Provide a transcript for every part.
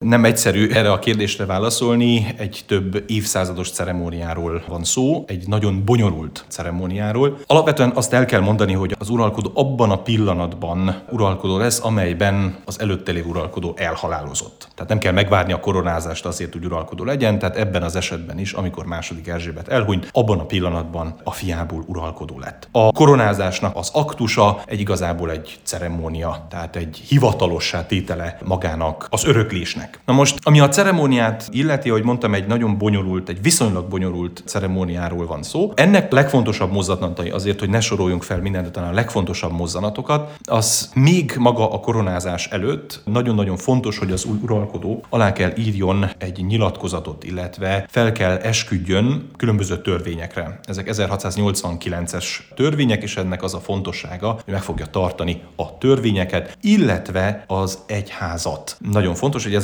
Nem egyszerű erre a kérdésre válaszolni, egy több évszázados ceremóniáról van szó, egy nagyon bonyolult ceremóniáról. Alapvetően azt el kell mondani, hogy az uralkodó abban a pillanatban uralkodó lesz, amelyben az előtte lévő uralkodó elhalálozott. Tehát nem kell megvárni a koronázást azért, hogy uralkodó legyen, tehát ebben az esetben is, amikor második Erzsébet elhunyt, abban a pillanatban a fiából uralkodó lett. A koronázásnak az aktusa igazából egy ceremónia, tehát egy hivatalossá tétele magának az öröklésnek. Na most, ami a ceremóniát illeti, ahogy mondtam, egy nagyon bonyolult, egy viszonylag bonyolult ceremóniáról van szó. Ennek legfontosabb mozzanatai azért, hogy ne soroljunk fel mindent, talán a legfontosabb mozzanatokat, az még maga a koronázás előtt nagyon-nagyon fontos, hogy az új uralkodó alá kell írjon egy nyilatkozatot, illetve fel kell esküdjön különböző törvényekre. Ezek 1689-es törvények, és ennek az a fontossága, hogy meg fogja tartani a törvényeket, illetve az egyházat. Nagyon fontos, hogy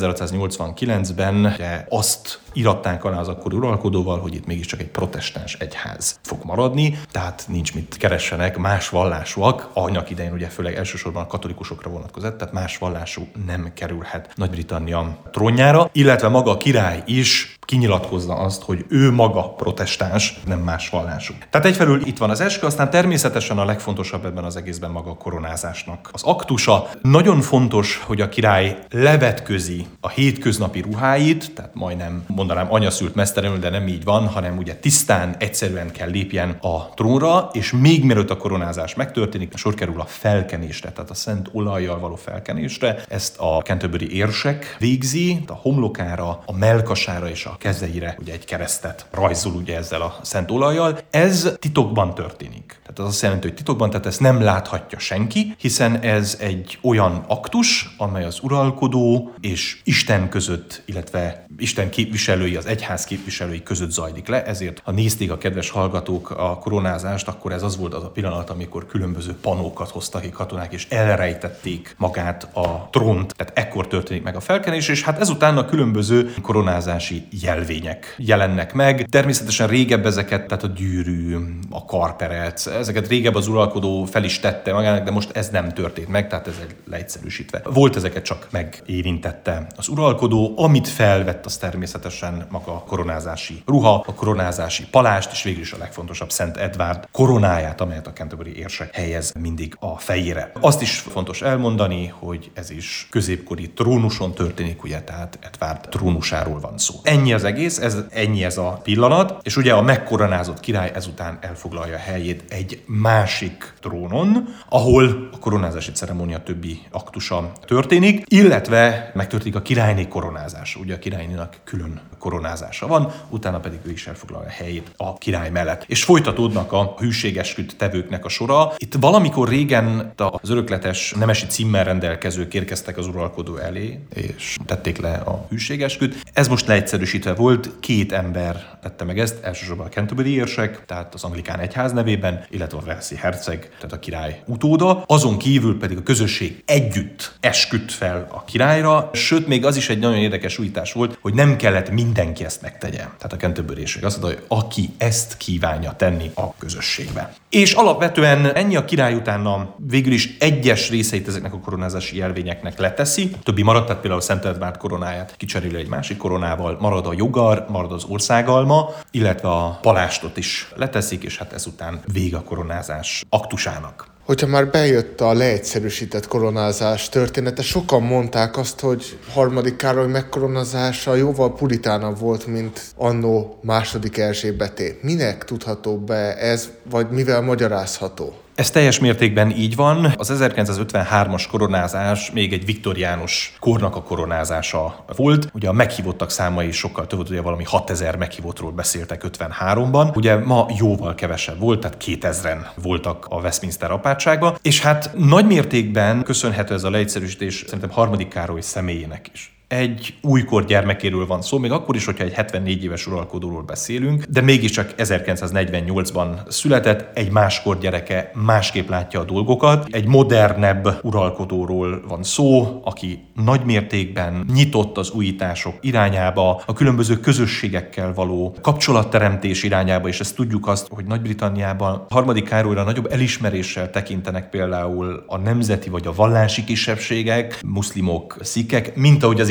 1689-ben azt iratták alá az akkori uralkodóval, hogy itt mégiscsak egy protestáns egyház fog maradni, tehát nincs mit keressenek más vallásúak, annak idején ugye főleg elsősorban a katolikusokra vonatkozott, tehát más vallású nem kerülhet Nagy-Britannia trónjára, illetve maga a király is kinyilatkozza azt, hogy ő maga protestáns, nem más vallású. Tehát egyfelől itt van az eskü, aztán természetesen a legfontosabb ebben az egészben maga a koronázásnak az aktusa. Nagyon fontos, hogy a király levetközi a hétköznapi ruháit, tehát majdnem mondanám anyaszült mesztelenül, de nem így van, hanem ugye tisztán, egyszerűen kell lépjen a trónra, és még mielőtt a koronázás megtörténik, sor kerül a felkenésre, tehát a szent olajjal való felkenésre. Ezt a Canterbury érsek végzi, a homlokára, a mellkasára és a kezeire ugye egy keresztet rajzol ugye ezzel a szent olajjal. Ez titokban történik. Tehát az azt jelenti, hogy titokban, tehát ezt nem láthatja senki, hiszen ez egy olyan aktus, amely az uralkodó és Isten között, illetve Isten képviselői, az egyház képviselői között zajlik le, ezért ha nézték a kedves hallgatók a koronázást, akkor ez az volt az a pillanat, amikor különböző panókat hoztak ki katonák, és elrejtették magát a trónt, tehát ekkor történik meg a felkenés, és hát ezután a különböző koronázási jelvények jelennek meg. Természetesen régebb ezeket, tehát a gyűrű, a karperec, ezeket régebb az uralkodó fel is tette magának, de most ez nem történt meg, tehát ez leegyszerűsítve. Volt ezeket csak megérintette az uralkodó, amit felvett, az természetesen maga a koronázási ruha, a koronázási palást, és végül is a legfontosabb Szent Edward koronáját, amelyet a Canterbury érsek helyez mindig a fejére. Azt is fontos elmondani, hogy ez is középkori trónuson történik, ugye, tehát Edward trónusáról van szó. Ennyi az egész, ennyi ez a pillanat, és ugye a megkoronázott király ezután elfoglalja helyét egy másik trónon, ahol a koronázási ceremónia többi aktusa történik, illetve megtörténik a királyné koronázása. Ugye a királynénak külön koronázása van, utána pedig ő is elfoglalja helyét a király mellett. És folytatódnak a hűségesküt tevőknek a sora. Itt valamikor régen az örökletes nemesi címmel rendelkezők érkeztek az uralkodó elé, és tették le a hűségesküt. Ez most leegyszerűsítve volt, 2 ember tette meg ezt, elsősorban a Canterbury érsek, tehát az anglikán egyház nevében, illetve a walesi herceg, tehát a király utóda. Azon kívül pedig a közösség együtt esküdt fel a királyra, sőt, még az is egy nagyon érdekes újítás volt, hogy nem kellett mindenki ezt megtegye. Tehát a Canterbury érsek azt mondta, hogy aki ezt kívánja tenni a közösségbe. És alapvetően ennyi, a király utána végül is egyes részeit ezeknek a koronázási jelvényeknek leteszi, többi maradt, tehát például Szent Edward koronáját kicseréli egy másik koronával, marad a jogar, marad az országalma, illetve a palástot is leteszik, és hát ezután vége a koronázás aktusának. Hogyha már bejött a leegyszerűsített koronázás története, sokan mondták azt, hogy harmadik Károly megkoronázása jóval puritánabb volt, mint annó második Erzsébeté. Minek tudható be ez, vagy mivel magyarázható? Ez teljes mértékben így van. Az 1953-as koronázás még egy viktoriánus kornak a koronázása volt. Ugye a meghívottak száma is sokkal több volt, ugye valami 6000 meghívottról beszéltek 53-ban. Ugye ma jóval kevesebb volt, tehát 2000-en voltak a Westminster apátságban. És hát nagy mértékben köszönhető ez a leegyszerűsítés szerintem harmadik Károly személyének is. Egy újkor gyermekéről van szó, még akkor is, hogyha egy 74 éves uralkodóról beszélünk, de mégiscsak 1948-ban született, egy máskor gyereke másképp látja a dolgokat. Egy modernebb uralkodóról van szó, aki nagy mértékben nyitott az újítások irányába, a különböző közösségekkel való kapcsolatteremtés irányába, és ezt tudjuk azt, hogy Nagy-Britanniában harmadik Károlyra nagyobb elismeréssel tekintenek például a nemzeti vagy a vallási kisebbségek, muszlimok, szikhek, mint ahogy az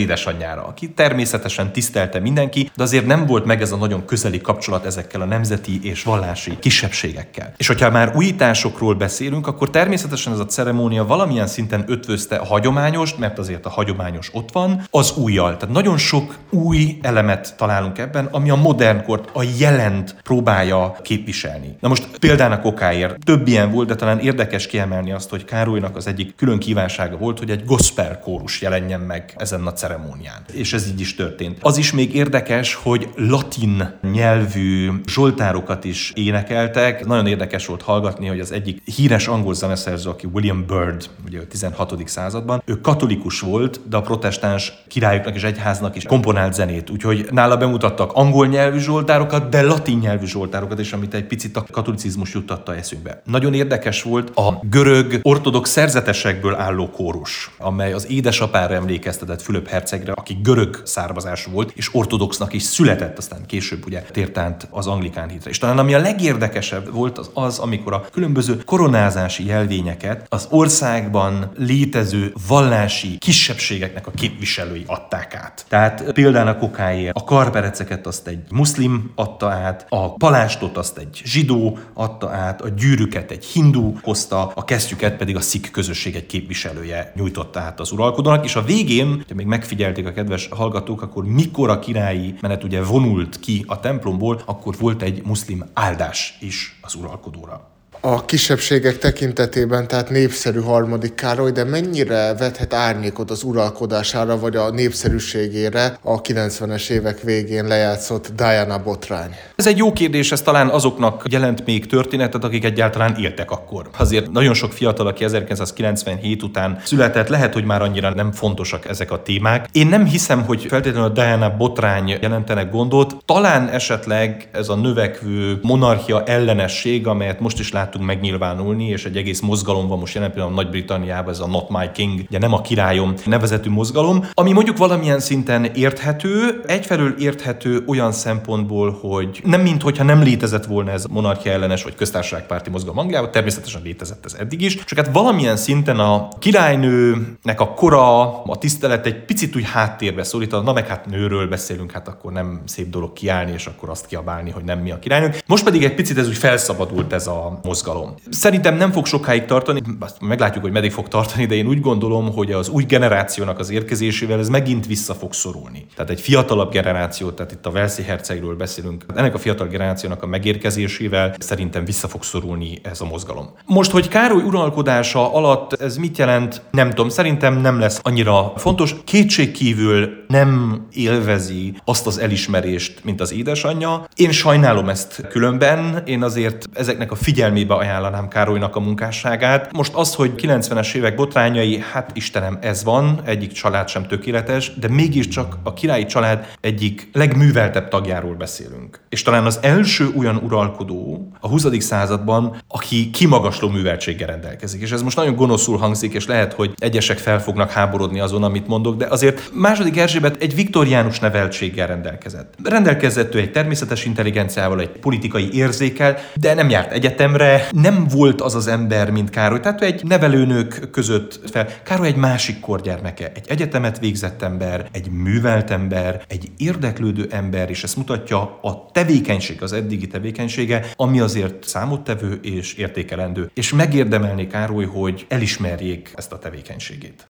édesanyjára, aki természetesen tisztelte mindenki, de azért nem volt meg ez a nagyon közeli kapcsolat ezekkel a nemzeti és vallási kisebbségekkel. És hogyha már újításokról beszélünk, akkor természetesen ez a ceremónia valamilyen szinten ötvözte a hagyományos, mert azért a hagyományos ott van, az újjal. Tehát nagyon sok új elemet találunk ebben, ami a modern kort, a jelent próbálja képviselni. Na most példának okáért több ilyen volt, de talán érdekes kiemelni azt, hogy Károlynak az egyik külön kívánsága volt, hogy egy gospel kórus jelenjen meg ezen a ceremónián. És ez így is történt. Az is még érdekes, hogy latin nyelvű zsoltárokat is énekeltek. Nagyon érdekes volt hallgatni, hogy az egyik híres angol zeneszerző, aki William Byrd, ugye a 16. században, ő katolikus volt, de a protestáns királyoknak és egyháznak is komponált zenét. Úgyhogy nála bemutattak angol nyelvű zsoltárokat, de latin nyelvű zsoltárokat is, amit egy picit a katolicizmus juttatta eszünkbe. Nagyon érdekes volt a görög ortodox szerzetesekből álló kórus, amely az édesapára emlékeztetett, Fülöp hercegre, aki görög származású volt, és ortodoxnak is született, aztán később ugye tért át az anglikán hitre. És talán ami a legérdekesebb volt az, amikor a különböző koronázási jelvényeket az országban létező vallási kisebbségeknek a képviselői adták át. Tehát például okáért a karpereceket azt egy muszlim adta át, a palástot azt egy zsidó adta át, a gyűrűket egy hindu hozta, a kesztyüket pedig a szik közösség egy képviselője nyújtotta át az uralkodónak, és a végén, ha még megfigyelték a kedves hallgatók, akkor mikor a királyi menet ugye vonult ki a templomból, akkor volt egy muszlim áldás is az uralkodóra. A kisebbségek tekintetében, tehát népszerű harmadik Károly, de mennyire vethet árnyékot az uralkodására vagy a népszerűségére a 90-es évek végén lejátszott Diana botrány? Ez egy jó kérdés, ez talán azoknak jelent még történetet, akik egyáltalán éltek akkor. Azért nagyon sok fiatal, aki 1997 után született, lehet, hogy már annyira nem fontosak ezek a témák. Én nem hiszem, hogy feltétlenül a Diana botrány jelentenek gondot, talán esetleg ez a növekvő monarchia ellenesség, amelyet most is látunk megnyilvánulni, és egy egész mozgalom van most jelen pillanatban Nagy-Britanniában, ez a Not My King, ugye nem a királyom nevezetű mozgalom, ami mondjuk valamilyen szinten érthető, egyfelől érthető olyan szempontból, hogy nem minthogyha nem létezett volna ez monarchia ellenes vagy köztársaságpárti mozgalom Angliában, természetesen létezett ez eddig is, csak hát valamilyen szinten a királynőnek a kora, a tisztelet egy picit úgy háttérbe szorít, na meg hát nőről beszélünk, hát akkor nem szép dolog kiállni, és akkor azt kiabálni, hogy nem mi a királynők. Most pedig egy picit ez úgy felszabadult ez a mozgalom. Szerintem nem fog sokáig tartani, azt meglátjuk, hogy meddig fog tartani, de én úgy gondolom, hogy az új generációnak az érkezésével ez megint vissza fog szorulni. Tehát egy fiatalabb generáció, tehát itt a Walesi hercegről beszélünk, ennek a fiatal generációnak a megérkezésével szerintem vissza fog szorulni ez a mozgalom. Most, hogy Károly uralkodása alatt ez mit jelent, nem tudom, szerintem nem lesz annyira fontos. Kétségkívül nem élvezi azt az elismerést, mint az édesanyja. Én sajnálom ezt különben, én azért ezeknek a figyelmébe ajánlanám Károlynak a munkásságát. Most az, hogy 90-es évek botrányai, hát Istenem, ez van, egyik család sem tökéletes, de mégiscsak a királyi család egyik legműveltebb tagjáról beszélünk. És talán az első olyan uralkodó a 20. században, aki kimagasló műveltséggel rendelkezik. És ez most nagyon gonoszul hangzik, és lehet, hogy egyesek fel fognak háborodni azon, amit mondok, de azért második Erzsébet egy viktoriánus neveltséggel rendelkezett. Rendelkezett ő egy természetes intelligenciával, egy politikai érzékkel, de nem járt egyetemre, nem volt az az ember, mint Károly. Tehát ő egy nevelőnők között fel. Károly egy másik kor gyermeke, egy egyetemet végzett ember, egy művelt ember, egy érdeklődő ember, és ezt mutatja a tevékenység, az eddigi tevékenysége, ami azért számottevő és értékelendő. És megérdemelni Károly, hogy elismerjék ezt a tevékenységét.